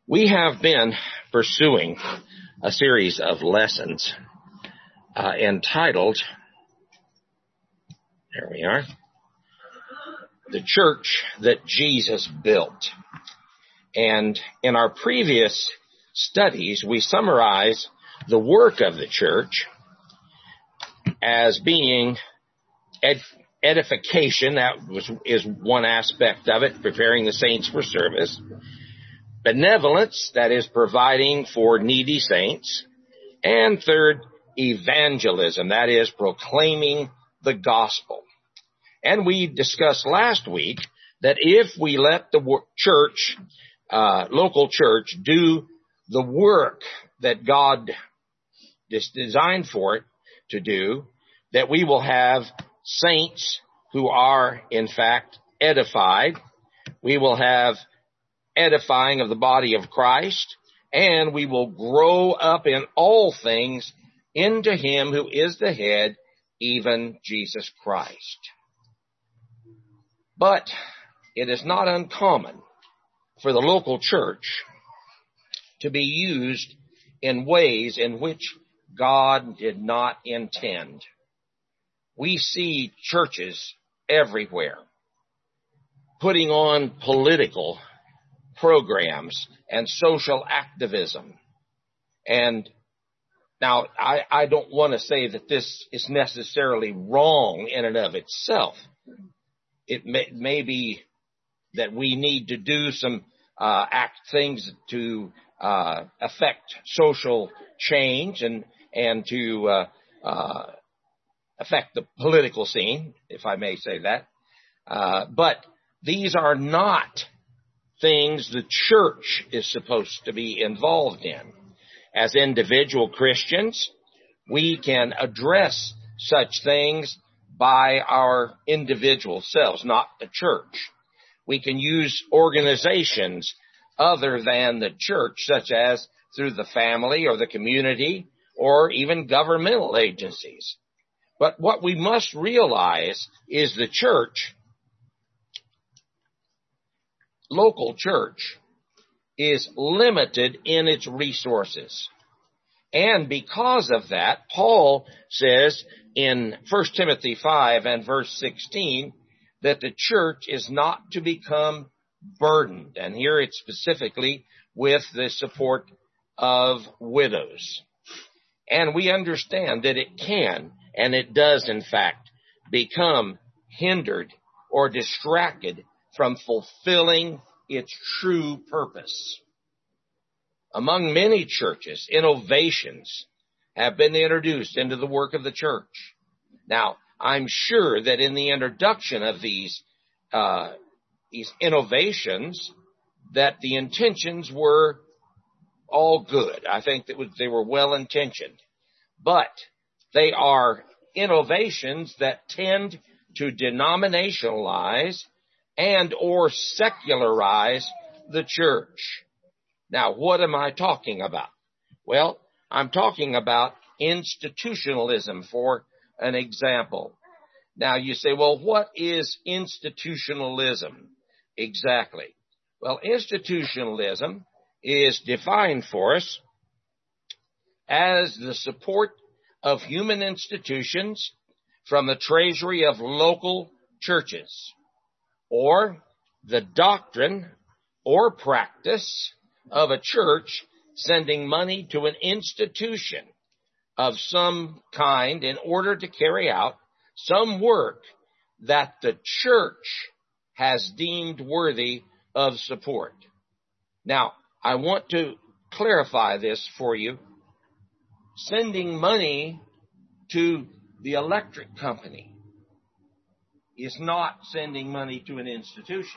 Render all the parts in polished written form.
We have been pursuing a series of lessons entitled, there we are, The Church That Jesus Built. And in our previous studies, we summarize the work of the church as being edification. Is one aspect of it, preparing the saints for service. Benevolence, that is providing for needy saints. And third, evangelism, that is proclaiming the gospel. And we discussed last week that if we let the church, local church, do the work that God is designed for it to do, that we will have saints who are, in fact, edified. We will have edifying of the body of Christ, and we will grow up in all things into Him who is the head, even Jesus Christ. But it is not uncommon for the local church to be used in ways in which God did not intend. We see churches everywhere putting on political programs and social activism. And now I don't want to say that this is necessarily wrong in and of itself. It may be that we need to do some things to affect social change and to affect the political scene, if I may say that. But these are not things the church is supposed to be involved in. As individual Christians, we can address such things by our individual selves, not the church. We can use organizations other than the church, such as through the family or the community or even governmental agencies. But what we must realize is the church, local church, is limited in its resources. And because of that, Paul says in 1 Timothy 5 and verse 16 that the church is not to become burdened. And here it's specifically with the support of widows. And we understand that it can, and it does in fact, become hindered or distracted from fulfilling its true purpose. Among many churches, innovations have been introduced into the work of the church. Now, I'm sure that in the introduction of these innovations, that the intentions were all good. I think that they were well intentioned, but they are innovations that tend to denominationalize and or secularize the church. Now, what am I talking about? Well, I'm talking about institutionalism, for an example. Now, you say, well, what is institutionalism exactly? Well, institutionalism is defined for us as the support of human institutions from the treasury of local churches, or the doctrine or practice of a church sending money to an institution of some kind in order to carry out some work that the church has deemed worthy of support. Now, I want to clarify this for you. Sending money to the electric company is not sending money to an institution.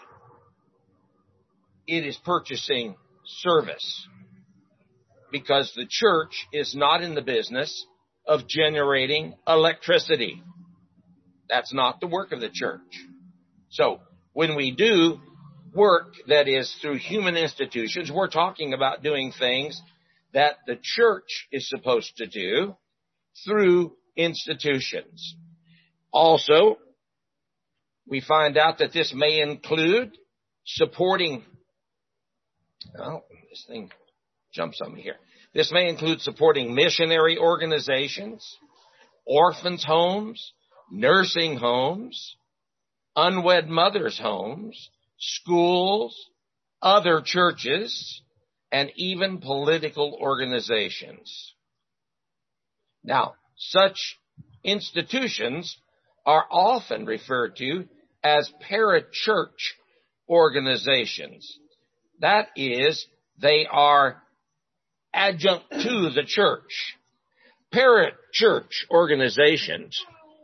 It is purchasing service, because the church is not in the business of generating electricity. That's not the work of the church. So when we do work that is through human institutions, we're talking about doing things that the church is supposed to do through institutions. Also, we find out that this may include supporting Well, this thing jumps on me here. This may include supporting missionary organizations, orphans' homes, nursing homes, unwed mothers' homes, schools, other churches, and even political organizations. Now, such institutions are often referred to as parachurch organizations. That is, they are adjunct to the church. Parachurch organizations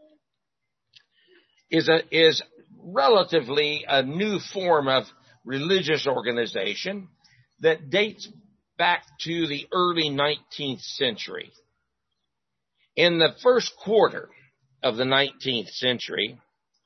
is relatively a new form of religious organization that dates back to the early 19th century. In the first quarter of the 19th century,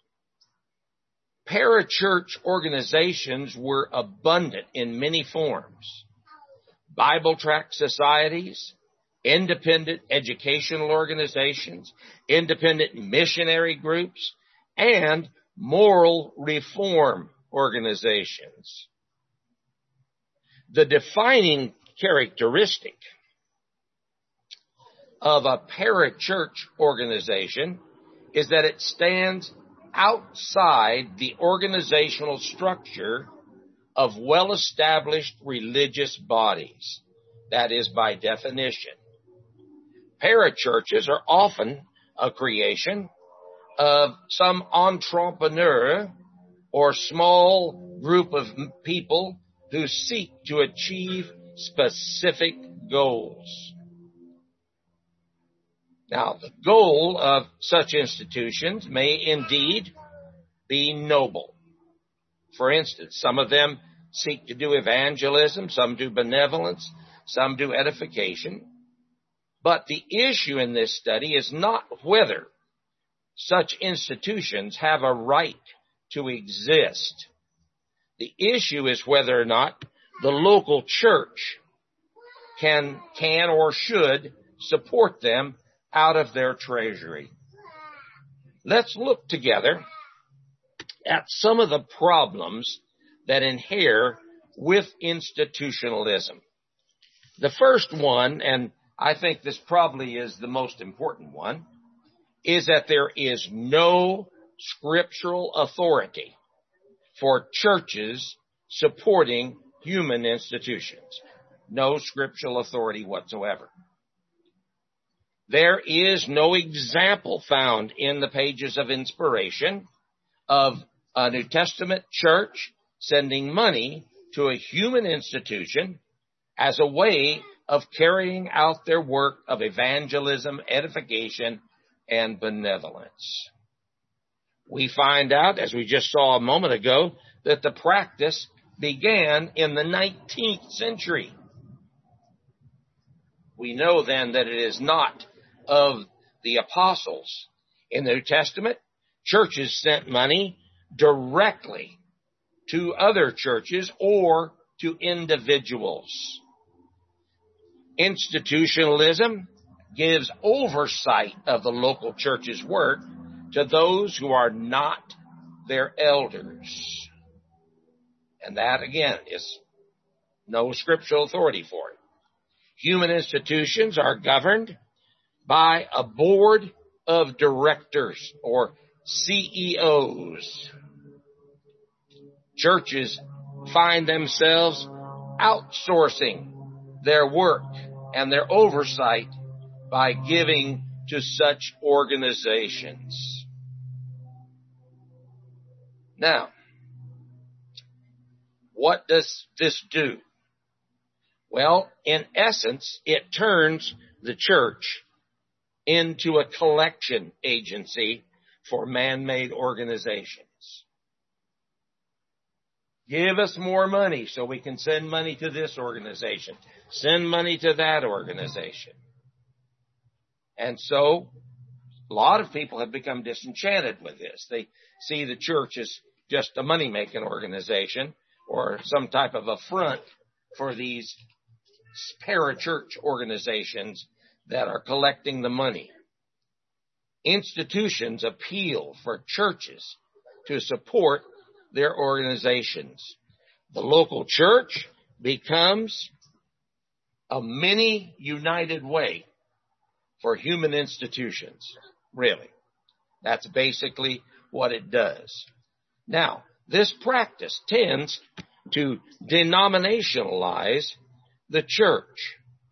parachurch organizations were abundant in many forms. Bible tract societies, independent educational organizations, independent missionary groups, and moral reform organizations. The defining characteristic of a parachurch organization is that it stands outside the organizational structure of well-established religious bodies. That is, by definition. Parachurches are often a creation of some entrepreneur or small group of people who seek to achieve specific goals. Now, the goal of such institutions may indeed be noble. For instance, some of them seek to do evangelism, some do benevolence, some do edification. But the issue in this study is not whether such institutions have a right to exist. The issue is whether or not the local church can or should support them out of their treasury. Let's look together at some of the problems that inhere with institutionalism. The first one, and I think this probably is the most important one, is that there is no scriptural authority for churches supporting human institutions. No scriptural authority whatsoever. There is no example found in the pages of inspiration of a New Testament church sending money to a human institution as a way of carrying out their work of evangelism, edification, and benevolence. We find out, as we just saw a moment ago, that the practice began in the 19th century. We know then that it is not of the apostles. In the New Testament, churches sent money directly to other churches or to individuals. Institutionalism gives oversight of the local church's work to those who are not their elders. And that, again, is no scriptural authority for it. Human institutions are governed by a board of directors or CEOs. Churches find themselves outsourcing their work and their oversight by giving to such organizations. Now, what does this do? Well, in essence, it turns the church into a collection agency for man-made organizations. Give us more money so we can send money to this organization, send money to that organization. And so a lot of people have become disenchanted with this. They see the church as just a money-making organization or some type of a front for these parachurch organizations that are collecting the money. Institutions appeal for churches to support their organizations. The local church becomes a mini united way for human institutions. Really. That's basically what it does. Now, this practice tends to denominationalize the church.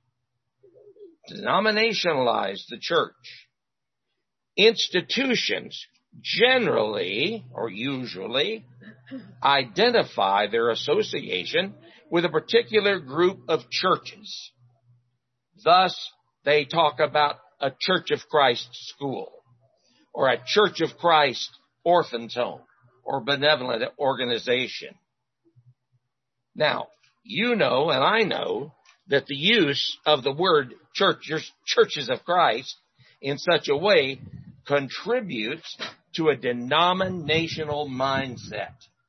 Denominationalize the church. Institutions generally or usually identify their association with a particular group of churches. Thus, they talk about a Church of Christ school or a Church of Christ orphans home or benevolent organization. Now, you know and I know that the use of the word churches of Christ in such a way contributes to a denominational mindset.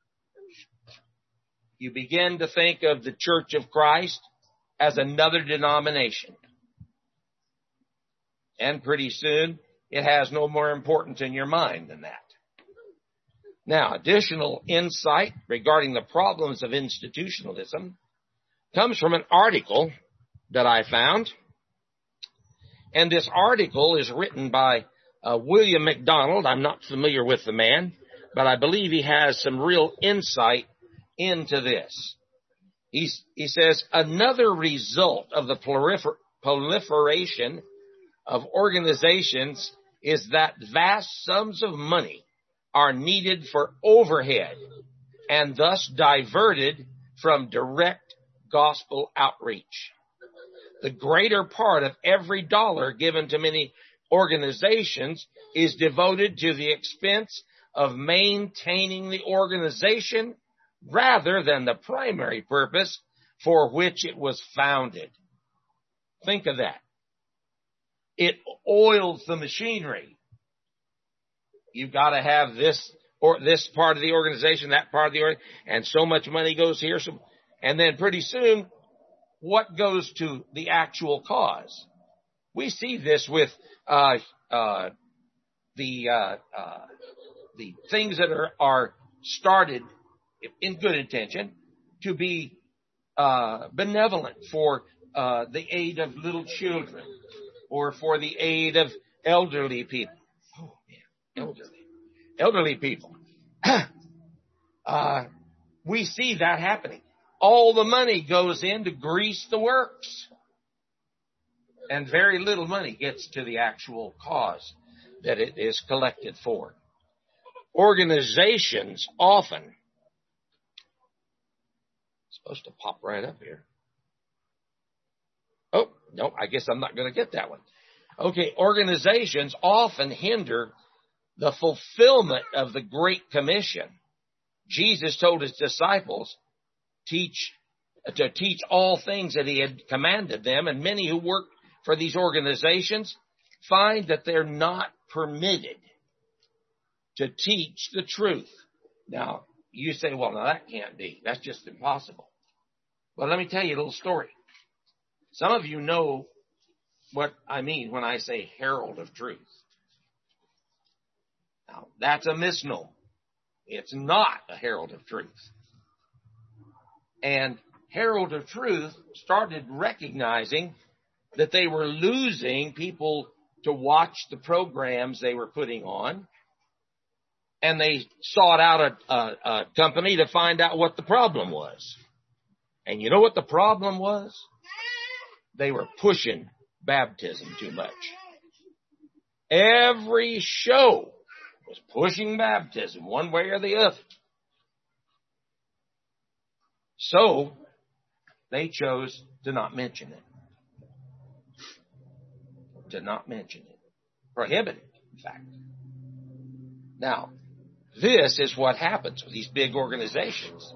You begin to think of the Church of Christ as another denomination. And pretty soon, it has no more importance in your mind than that. Now, additional insight regarding the problems of institutionalism comes from an article that I found. And this article is written by William MacDonald. I'm not familiar with the man, but I believe he has some real insight into this. He says, another result of the proliferation of organizations is that vast sums of money are needed for overhead and thus diverted from direct gospel outreach. The greater part of every dollar given to many organizations is devoted to the expense of maintaining the organization rather than the primary purpose for which it was founded. Think of that. It oils the machinery. You've got to have this or this part of the organization, that part of the organization, and so much money goes here. And then pretty soon, what goes to the actual cause? We see this with the things that are started in good intention to be benevolent for the aid of little children or for the aid of elderly people. Oh man, elderly people. We see that happening. All the money goes in to grease the works. And very little money gets to the actual cause that it is collected for. Organizations often, supposed to pop right up here. Oh, no, I guess I'm not going to get that one. Okay, organizations often hinder the fulfillment of the Great Commission. Jesus told his disciples to teach all things that he had commanded them, and many who work for these organizations find that they're not permitted to teach the truth. Now, you say, well, no, that can't be. That's just impossible. Well, let me tell you a little story. Some of you know what I mean when I say herald of truth. Now, that's a misnomer. It's not a herald of truth. And herald of truth started recognizing that they were losing people to watch the programs they were putting on. And they sought out a company to find out what the problem was. And you know what the problem was? They were pushing baptism too much. Every show was pushing baptism one way or the other. So they chose to not mention it. To not mention it. Prohibit it, in fact. Now, this is what happens with these big organizations.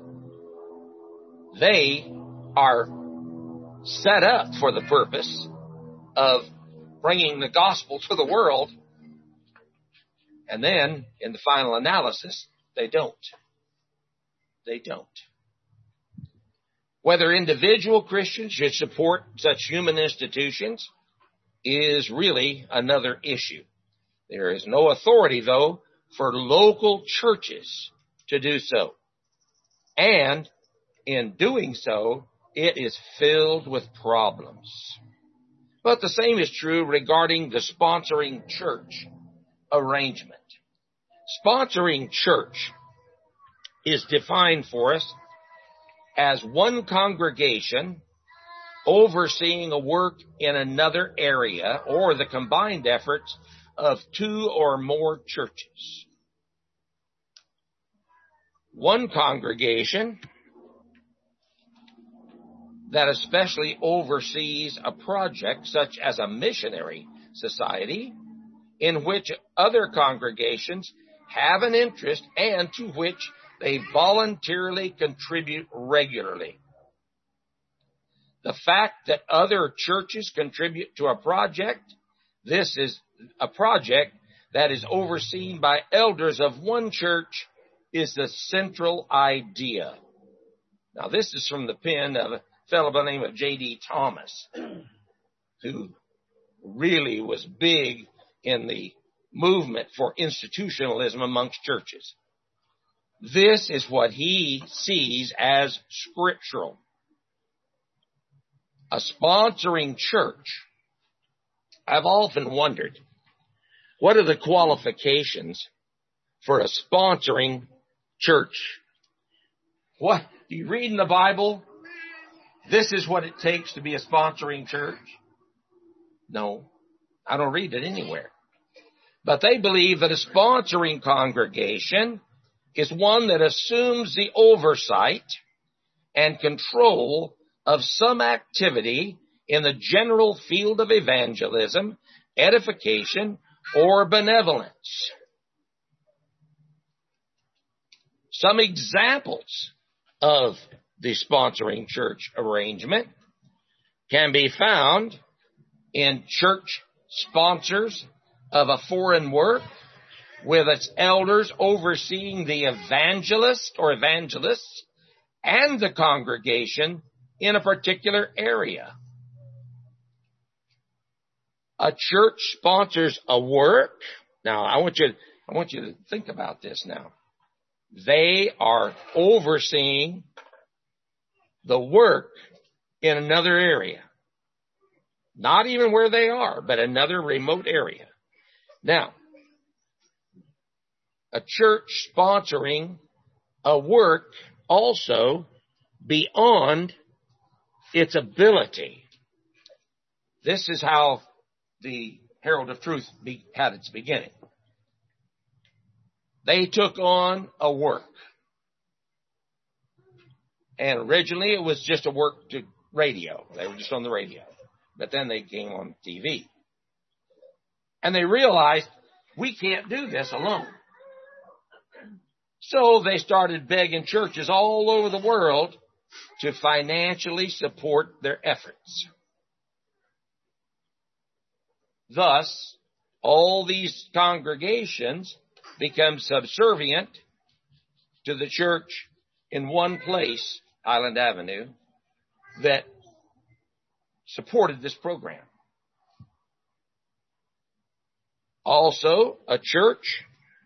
They are set up for the purpose of bringing the gospel to the world. And then, in the final analysis, they don't. They don't. Whether individual Christians should support such human institutions is really another issue. There is no authority, though, for local churches to do so. And in doing so, it is filled with problems. But the same is true regarding the sponsoring church arrangement. Sponsoring church is defined for us as one congregation overseeing a work in another area or the combined efforts of two or more churches. One congregation that especially oversees a project such as a missionary society in which other congregations have an interest and to which they voluntarily contribute regularly. The fact that other churches contribute to a project, this is a project that is overseen by elders of one church, is the central idea. Now, this is from the pen of a fellow by the name of J.D. Thomas, who really was big in the movement for institutionalism amongst churches. This is what he sees as scriptural. A sponsoring church. I've often wondered, what are the qualifications for a sponsoring church? What do you read in the Bible? This is what it takes to be a sponsoring church. No, I don't read it anywhere. But they believe that a sponsoring congregation is one that assumes the oversight and control of some activity in the general field of evangelism, edification, or benevolence. Some examples of the sponsoring church arrangement can be found in church sponsors of a foreign work with its elders overseeing the evangelist or evangelists and the congregation in a particular area. A church sponsors a work. Now, I want you to think about this now. They are overseeing the work in another area. Not even where they are, but another remote area. Now, a church sponsoring a work also beyond its ability. This is how the Herald of Truth had its beginning. They took on a work. And originally it was just a work to radio. They were just on the radio. But then they came on TV. And they realized, we can't do this alone. So they started begging churches all over the world to financially support their efforts. Thus, all these congregations become subservient to the church in one place, Highland Avenue, that supported this program. Also, a church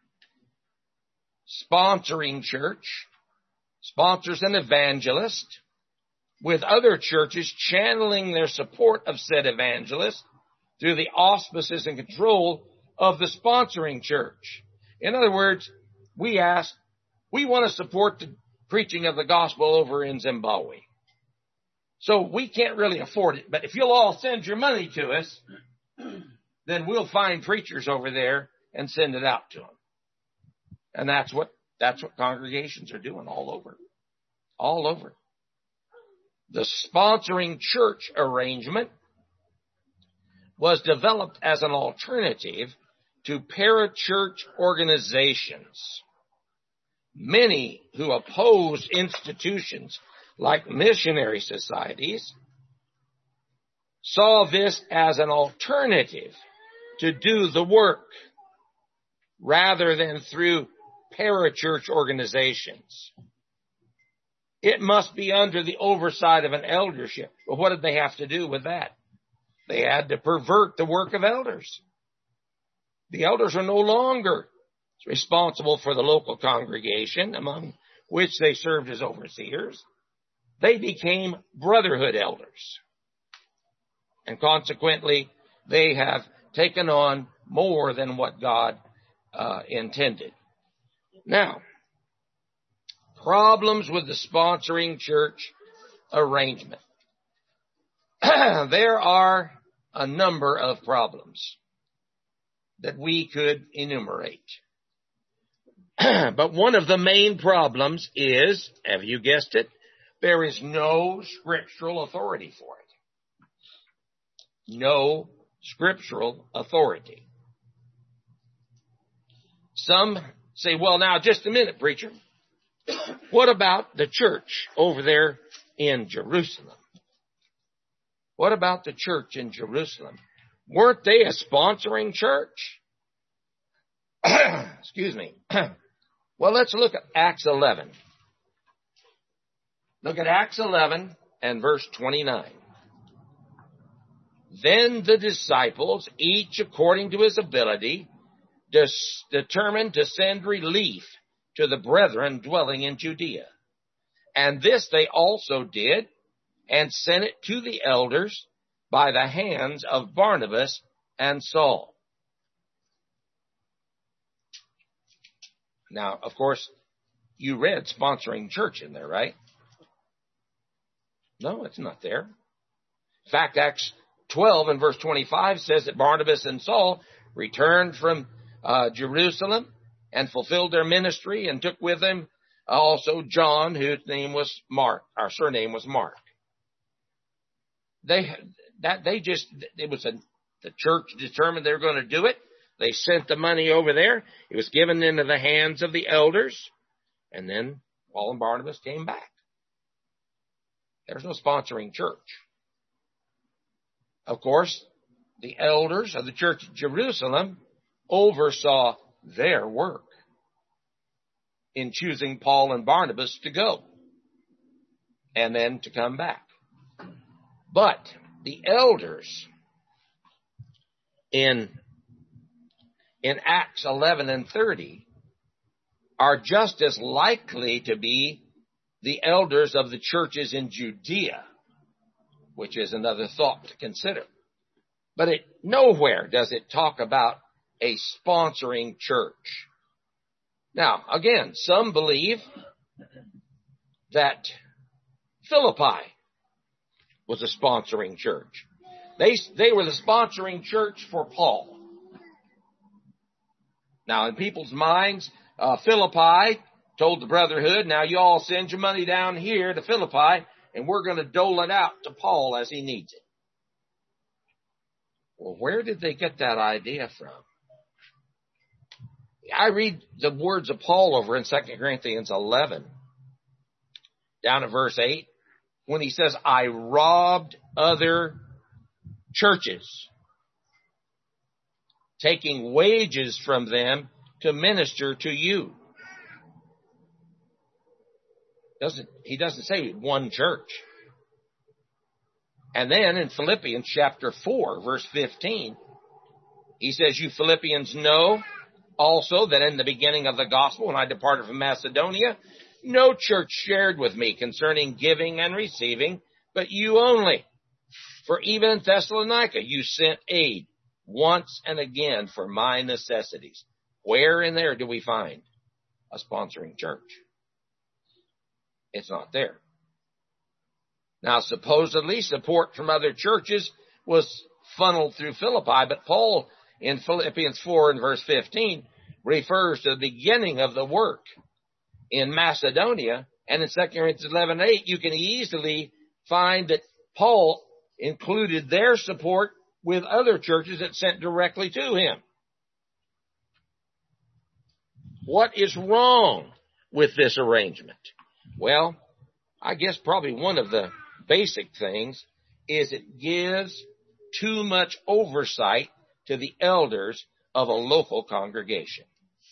sponsoring church sponsors an evangelist with other churches channeling their support of said evangelist through the auspices and control of the sponsoring church. In other words, we want to support the preaching of the gospel over in Zimbabwe. So we can't really afford it, but if you'll all send your money to us, then we'll find preachers over there and send it out to them. And that's what congregations are doing all over. All over. The sponsoring church arrangement was developed as an alternative to parachurch organizations. Many who opposed institutions like missionary societies saw this as an alternative to do the work rather than through parachurch organizations. It must be under the oversight of an eldership. Well, what did they have to do with that? They had to pervert the work of elders. The elders are no longer responsible for the local congregation among which they served as overseers. they became brotherhood elders. And consequently, they have taken on more than what God intended. Now, problems with the sponsoring church arrangement. There are a number of problems that we could enumerate. But one of the main problems is, have you guessed it, there is no scriptural authority for it. No scriptural authority. Some say, well, now, just a minute, preacher. What about the church over there in Jerusalem? What about the church in Jerusalem? Weren't they a sponsoring church? Excuse me. Well, let's look at Acts 11. Look at Acts 11 and verse 29. Then the disciples, each according to his ability, determined to send relief to the brethren dwelling in Judea. And this they also did, and sent it to the elders by the hands of Barnabas and Saul. Now, of course, you read sponsoring church in there, right? No, it's not there. In fact, Acts 12 and verse 25 says that Barnabas and Saul returned from Jerusalem and fulfilled their ministry and took with them also John, whose name was Mark. Our surname was Mark. The church determined they were going to do it. They sent the money over there. It was given into the hands of the elders. And then Paul and Barnabas came back. There's no sponsoring church. Of course, the elders of the church of Jerusalem oversaw their work in choosing Paul and Barnabas to go and then to come back. But the elders in Acts 11 and 30 are just as likely to be the elders of the churches in Judea, which is another thought to consider. But nowhere does it talk about a sponsoring church. Now, again, some believe that Philippi was a sponsoring church. They were the sponsoring church for Paul. Now, in people's minds, Philippi told the brotherhood, now you all send your money down here to Philippi, and we're going to dole it out to Paul as he needs it. Well, where did they get that idea from? I read the words of Paul over in 2 Corinthians 11, down at verse 8, when he says, I robbed other churches, taking wages from them to minister to you. He doesn't say one church. And then in Philippians chapter 4, verse 15, he says, you Philippians know also that in the beginning of the gospel, when I departed from Macedonia, no church shared with me concerning giving and receiving, but you only. For even in Thessalonica, you sent aid once and again for my necessities. Where in there do we find a sponsoring church? It's not there. Now, supposedly, support from other churches was funneled through Philippi, but Paul, in Philippians 4 and verse 15, refers to the beginning of the work in Macedonia, and in 2 Corinthians 11:8, you can easily find that Paul included their support with other churches that sent directly to him. What is wrong with this arrangement? Well, I guess probably one of the basic things is it gives too much oversight to the elders of a local congregation.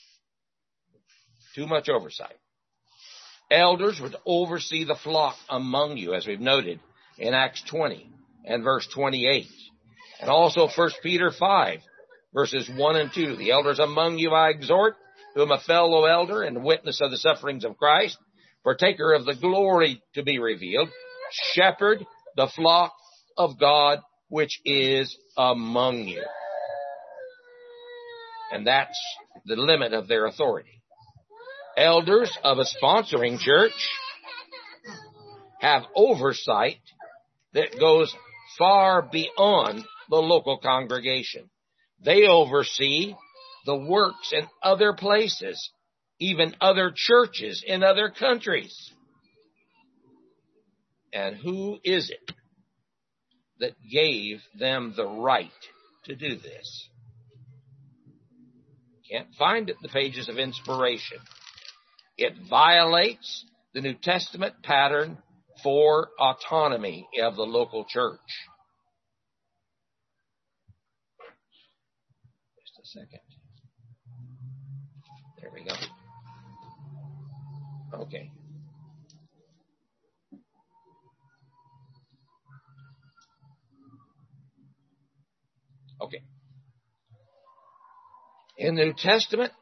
Too much oversight. Elders would oversee the flock among you, as we've noted in Acts 20 and verse 28. And also 1 Peter 5, verses 1 and 2. The elders among you I exhort, whom a fellow elder and witness of the sufferings of Christ, partaker of the glory to be revealed, shepherd the flock of God which is among you. And that's the limit of their authority. Elders of a sponsoring church have oversight that goes far beyond the local congregation. They oversee the works in other places, even other churches in other countries. And who is it that gave them the right to do this? Can't find it in the pages of inspiration. It violates the New Testament pattern for autonomy of the local church. Just a second. There we go. Okay. Okay. In the New Testament,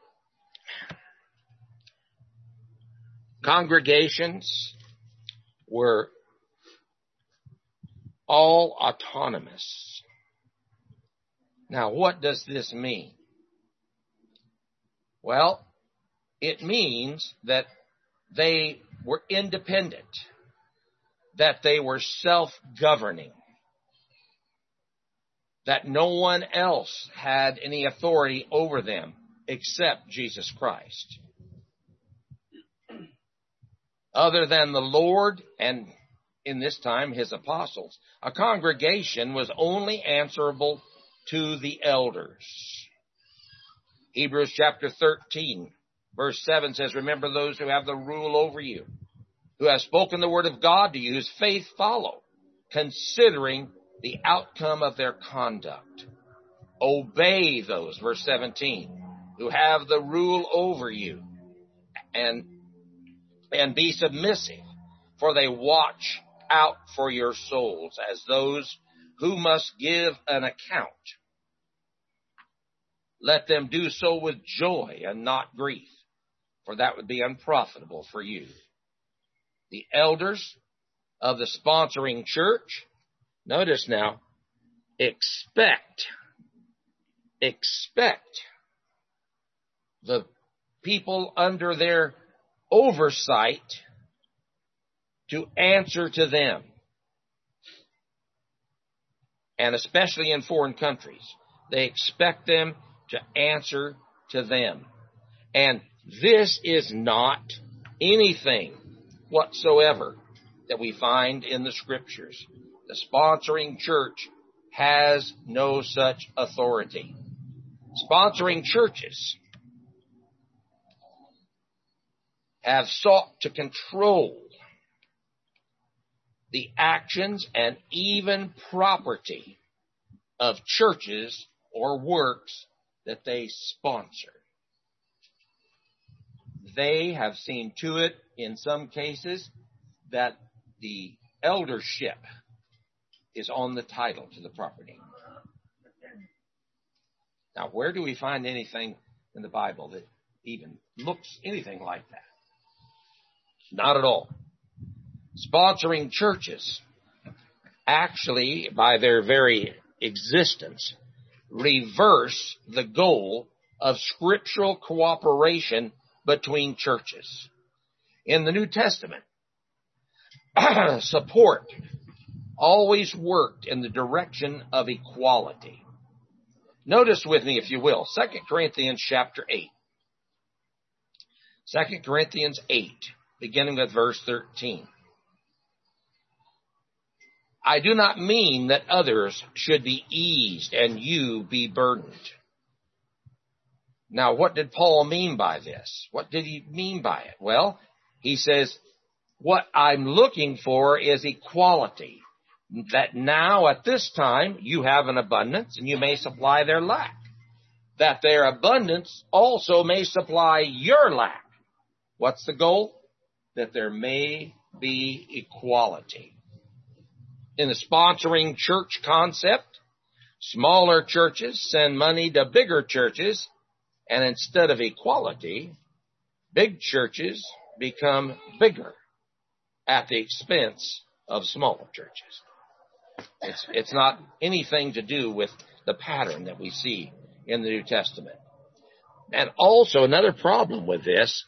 congregations were all autonomous. Now, what does this mean? Well, it means that they were independent, that they were self-governing, that no one else had any authority over them except Jesus Christ. Other than the Lord and, in this time, his apostles, a congregation was only answerable to the elders. Hebrews chapter 13, verse 7 says, remember those who have the rule over you, who have spoken the word of God to you, whose faith follow, considering the outcome of their conduct. Obey those, verse 17, who have the rule over you, and be submissive, for they watch out for your souls as those who must give an account. Let them do so with joy and not grief, for that would be unprofitable for you. The elders of the sponsoring church, notice now, expect the people under their oversight to answer to them. And especially in foreign countries, they expect them to answer to them. And this is not anything whatsoever that we find in the scriptures. The sponsoring church has no such authority. Sponsoring churches have sought to control the actions and even property of churches or works that they sponsor. They have seen to it, in some cases, that the eldership is on the title to the property. Now, where do we find anything in the Bible that even looks anything like that? Not at all. Sponsoring churches actually, by their very existence, reverse the goal of scriptural cooperation between churches. In the New Testament, support always worked in the direction of equality. Notice with me, if you will, 2 Corinthians chapter 8. 2 Corinthians 8, beginning with verse 13. I do not mean that others should be eased and you be burdened. Now, what did Paul mean by this? What did he mean by it? Well, he says, what I'm looking for is equality. That now, at this time, you have an abundance and you may supply their lack. That their abundance also may supply your lack. What's the goal? That there may be equality. In the sponsoring church concept, smaller churches send money to bigger churches, and instead of equality, big churches become bigger at the expense of smaller churches. It's not anything to do with the pattern that we see in the New Testament. And also another problem with this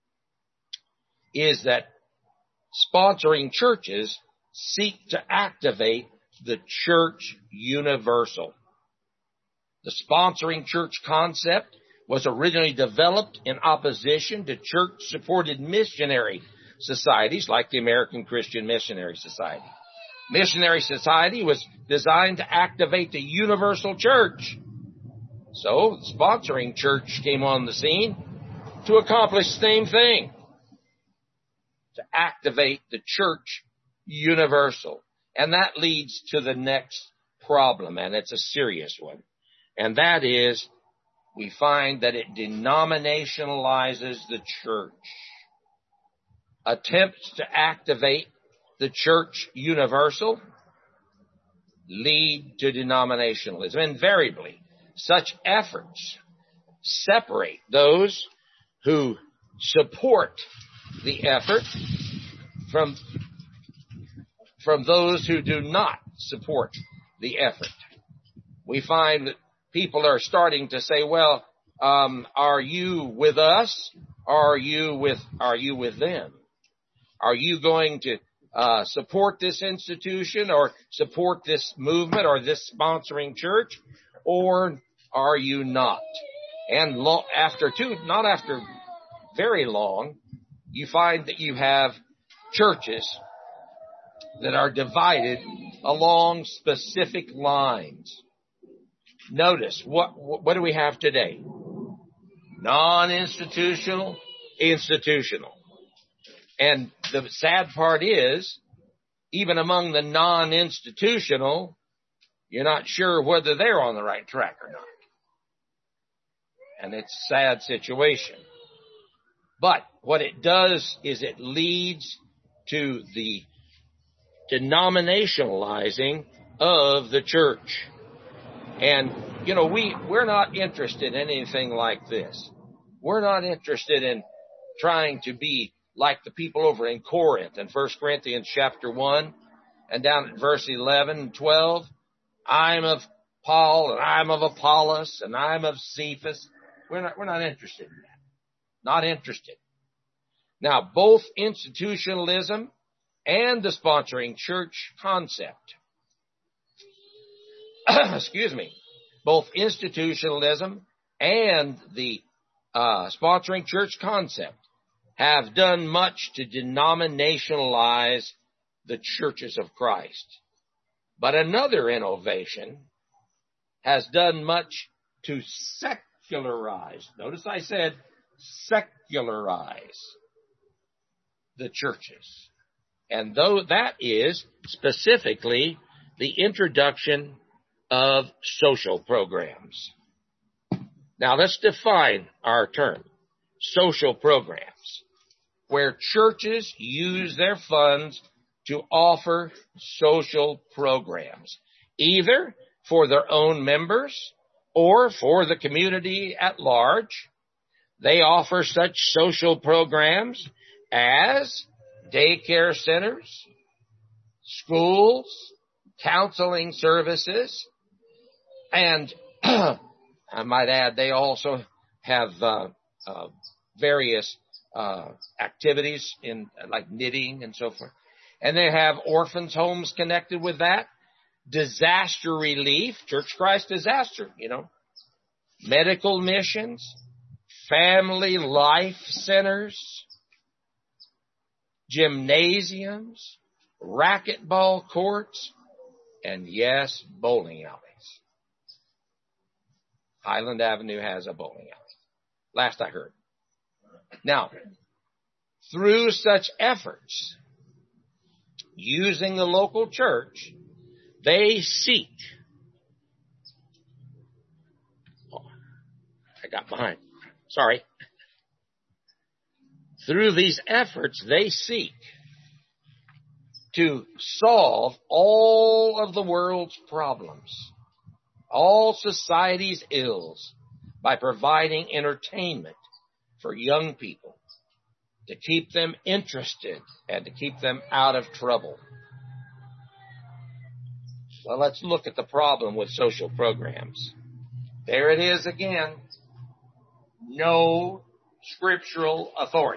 is that sponsoring churches seek to activate the church universal. The sponsoring church concept was originally developed in opposition to church-supported missionary societies like the American Christian Missionary Society. Missionary Society was designed to activate the universal church. So the sponsoring church came on the scene to accomplish the same thing, to activate the church universal. And that leads to the next problem, and it's a serious one. And that is, we find that it denominationalizes the church. Attempts to activate the church universal lead to denominationalism. Invariably, such efforts separate those who support the effort from those who do not support the effort. We find that people are starting to say, well, are you with us? Or are you with them? Are you going to support this institution or support this movement or this sponsoring church, or are you not? And not after very long, you find that you have churches that are divided along specific lines. Notice, what do we have today? Non-institutional, institutional. And the sad part is, even among the non-institutional, you're not sure whether they're on the right track or not. And it's a sad situation. But what it does is it leads to the denominationalizing of the church. And, we're not interested in anything like this. We're not interested in trying to be like the people over in Corinth in 1 Corinthians chapter 1 and down at verse 11 and 12. I'm of Paul and I'm of Apollos and I'm of Cephas. We're not interested in that. Not interested. Now, both institutionalism and the sponsoring church concept, both institutionalism and the sponsoring church concept have done much to denominationalize the churches of Christ. But another innovation has done much to secularize. Notice I said secularize the churches. And though that is specifically the introduction of social programs. Now let's define our term, social programs, where churches use their funds to offer social programs, either for their own members or for the community at large. They offer such social programs as daycare centers, schools, counseling services, and I might add they also have various activities in like knitting and so forth. And they have orphans' homes connected with that, disaster relief, Church Christ Disaster, medical missions, family life centers, gymnasiums, racquetball courts, and yes, bowling alleys. Highland Avenue has a bowling alley, last I heard. Now, through such efforts, using the local church, they seek. I got behind. Sorry. Through these efforts, they seek to solve all of the world's problems, all society's ills, by providing entertainment for young people to keep them interested and to keep them out of trouble. Well, let's look at the problem with social programs. There it is again. No scriptural authority.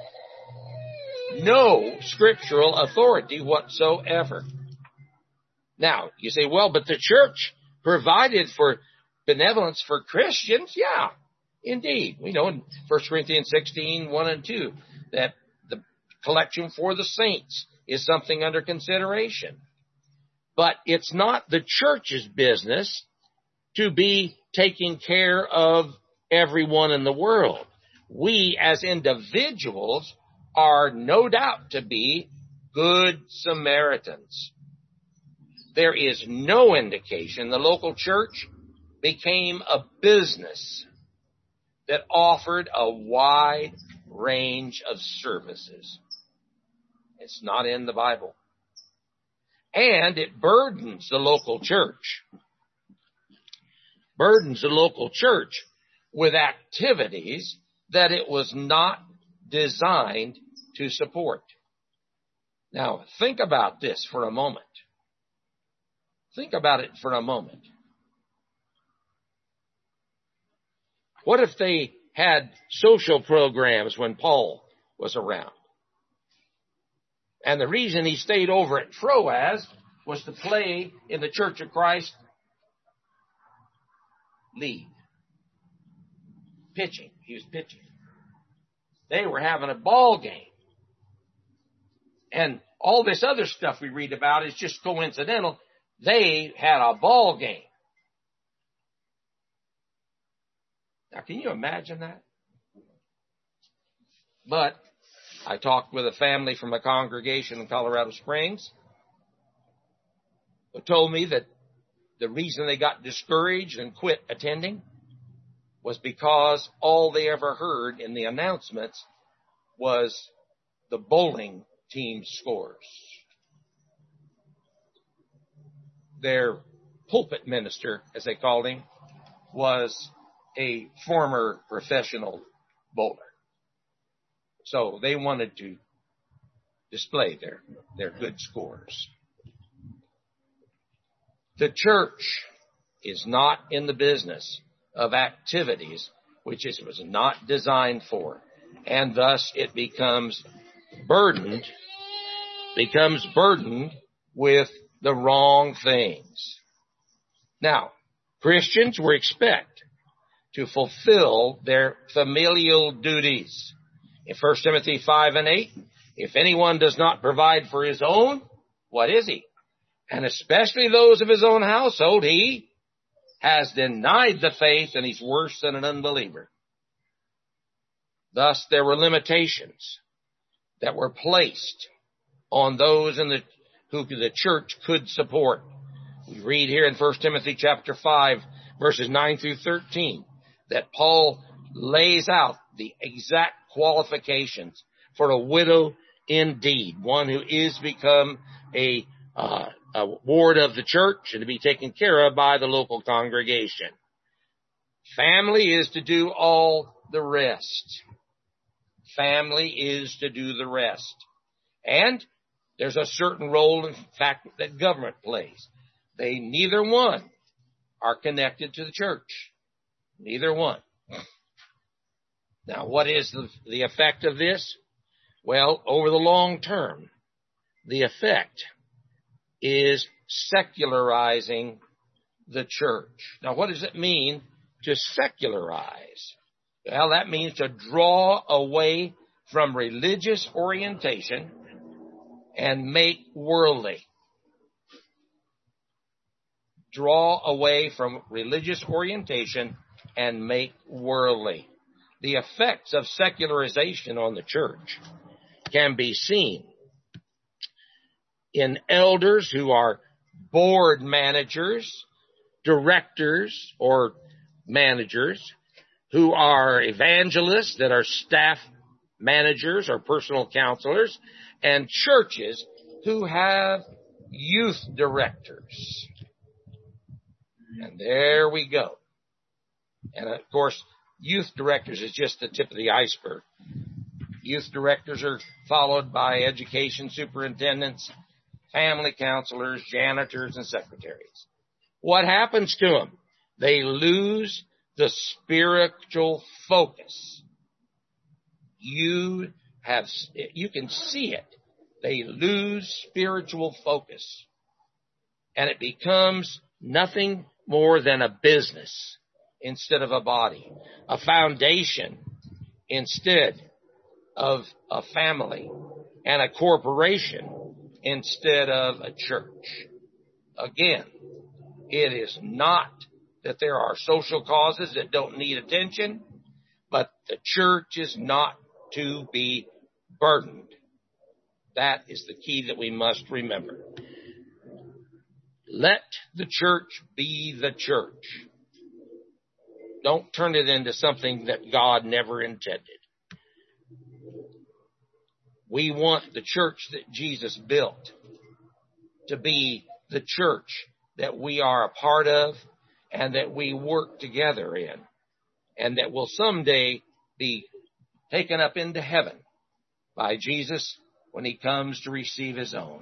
No scriptural authority whatsoever. Now, you say, well, but the church provided for benevolence for Christians. Yeah, indeed. We know in 1 Corinthians 16, 1 and 2, that the collection for the saints is something under consideration. But it's not the church's business to be taking care of everyone in the world. We as individuals are no doubt to be good Samaritans. There is no indication the local church became a business that offered a wide range of services. It's not in the Bible. And it burdens the local church. Burdens the local church with activities that it was not designed to support. Now, think about this for a moment. Think about it for a moment. What if they had social programs when Paul was around? And the reason he stayed over at Troas was to play in the Church of Christ lead. Pitching. He was pitching. They were having a ball game. And all this other stuff we read about is just coincidental. They had a ball game. Now, can you imagine that? But I talked with a family from a congregation in Colorado Springs who told me that the reason they got discouraged and quit attending was because all they ever heard in the announcements was the bowling team scores. Their pulpit minister, as they called him, was a former professional bowler. So they wanted to display their good scores. The church is not in the business of activities which it was not designed for, and thus it becomes burdened with the wrong things. Now, Christians were expected to fulfill their familial duties. In 1 Timothy 5 and 8, if anyone does not provide for his own, what is he? And especially those of his own household, he has denied the faith and he's worse than an unbeliever. Thus, there were limitations that were placed on those who the church could support. We read here in 1 Timothy chapter 5, verses 9 through 13, that Paul lays out the exact qualifications for a widow indeed, one who is become a ward of the church and to be taken care of by the local congregation. Family is to do all the rest. Family is to do the rest. And there's a certain role, in fact, that government plays. Neither one are connected to the church. Neither one. Now, what is the effect of this? Well, over the long term, the effect is secularizing the church. Now, what does it mean to secularize? Well, that means to draw away from religious orientation and make worldly. Draw away from religious orientation and make worldly. The effects of secularization on the church can be seen in elders who are board managers, directors, or managers, who are evangelists that are staff managers or personal counselors, and churches who have youth directors. And there we go. And of course, youth directors is just the tip of the iceberg. Youth directors are followed by education superintendents, family counselors, janitors, and secretaries. What happens to them? They lose the spiritual focus. You can see it. They lose spiritual focus. And it becomes nothing more than a business instead of a body, a foundation instead of a family, and a corporation instead of a church. Again, it is not that there are social causes that don't need attention, but the church is not to be burdened. That is the key that we must remember. Let the church be the church. Don't turn it into something that God never intended. We want the church that Jesus built to be the church that we are a part of and that we work together in, and that will someday be taken up into heaven by Jesus when he comes to receive his own.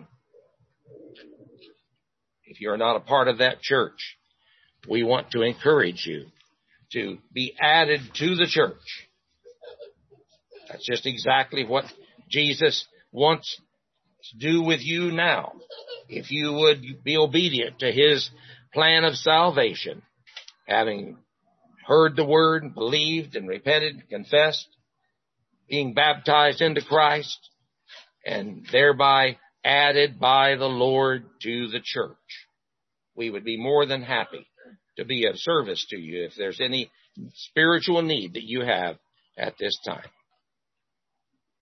If you're not a part of that church, we want to encourage you to be added to the church. That's just exactly what Jesus wants to do with you now. If you would be obedient to his plan of salvation, having heard the word, believed and repented, confessed, being baptized into Christ, and thereby added by the Lord to the church, we would be more than happy to be of service to you if there's any spiritual need that you have at this time.